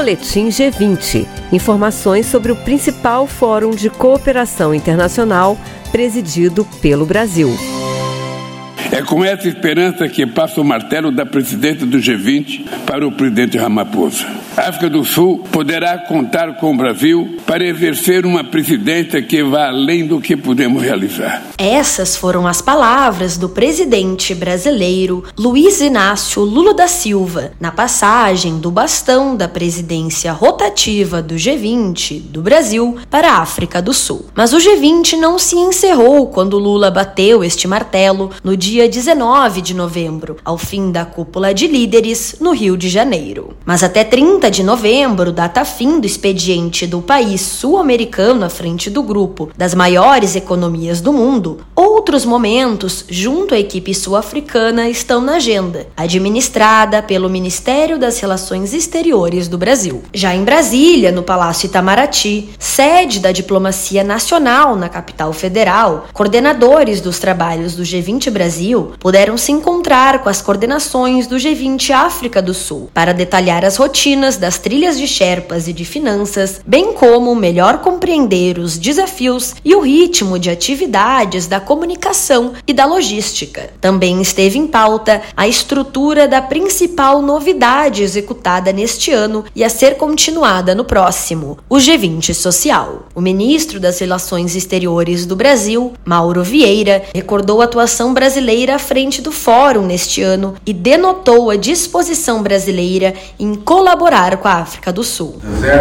Boletim G20. Informações sobre o principal fórum de cooperação internacional presidido pelo Brasil. É com essa esperança que passa o martelo da presidência do G20 para o presidente Ramaphosa. A África do Sul poderá contar com o Brasil para exercer uma presidência que vá além do que podemos realizar. Essas foram as palavras do presidente brasileiro Luiz Inácio Lula da Silva na passagem do bastão da presidência rotativa do G20 do Brasil para a África do Sul. Mas o G20 não se encerrou quando Lula bateu este martelo no dia 19 de novembro, ao fim da cúpula de líderes no Rio de Janeiro. Mas até 30 de novembro, data fim do expediente do país sul-americano à frente do grupo das maiores economias do mundo, outros momentos junto à equipe sul-africana estão na agenda, administrada pelo Ministério das Relações Exteriores do Brasil. Já em Brasília, no Palácio Itamaraty, sede da diplomacia nacional na capital federal, coordenadores dos trabalhos do G20 Brasil puderam se encontrar com as coordenações do G20 África do Sul para detalhar as rotinas das trilhas de Sherpas e de finanças, bem como melhor compreender os desafios e o ritmo de atividades da comunicação e da logística. Também esteve em pauta a estrutura da principal novidade executada neste ano e a ser continuada no próximo, o G20 Social. O ministro das Relações Exteriores do Brasil, Mauro Vieira, recordou a atuação brasileira à frente do fórum neste ano e denotou a disposição brasileira em colaborar com a África do Sul.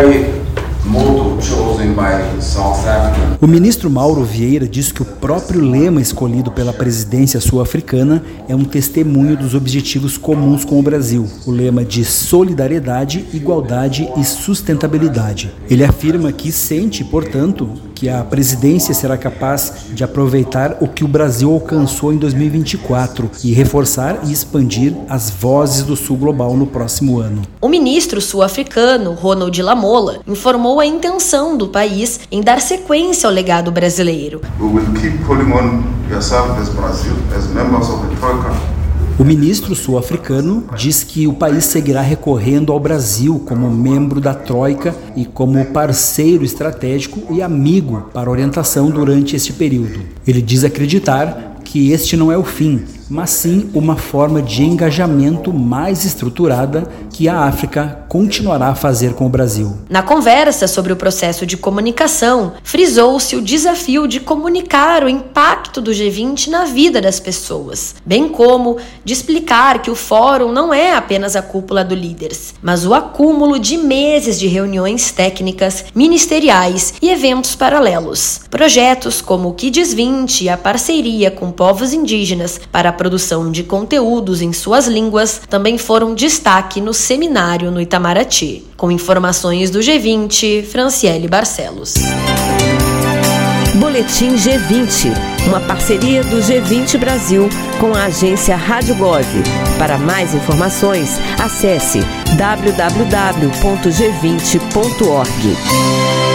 O ministro Mauro Vieira disse que o próprio lema escolhido pela presidência sul-africana é um testemunho dos objetivos comuns com o Brasil, o lema de solidariedade, igualdade e sustentabilidade. Ele afirma que sente, portanto, que a presidência será capaz de aproveitar o que o Brasil alcançou em 2024 e reforçar e expandir as vozes do Sul Global no próximo ano. O ministro sul-africano, Ronald Lamola, informou a intenção do país em dar sequência ao legado brasileiro. We will keep calling on yourself as Brazil, as members of the Troika. O ministro sul-africano diz que o país seguirá recorrendo ao Brasil como membro da Troika e como parceiro estratégico e amigo para orientação durante este período. Ele diz acreditar que este não é o fim, mas sim uma forma de engajamento mais estruturada que a África continuará a fazer com o Brasil. Na conversa sobre o processo de comunicação, frisou-se o desafio de comunicar o impacto do G20 na vida das pessoas, bem como de explicar que o fórum não é apenas a cúpula do líderes, mas o acúmulo de meses de reuniões técnicas, ministeriais e eventos paralelos. Projetos como o Kids 20 e a parceria com povos indígenas para a produção de conteúdos em suas línguas também foram destaque no seminário no Itamaraty. Com informações do G20, Franciele Barcelos. Boletim G20, uma parceria do G20 Brasil com a agência Rádio Gov. Para mais informações, acesse www.g20.org.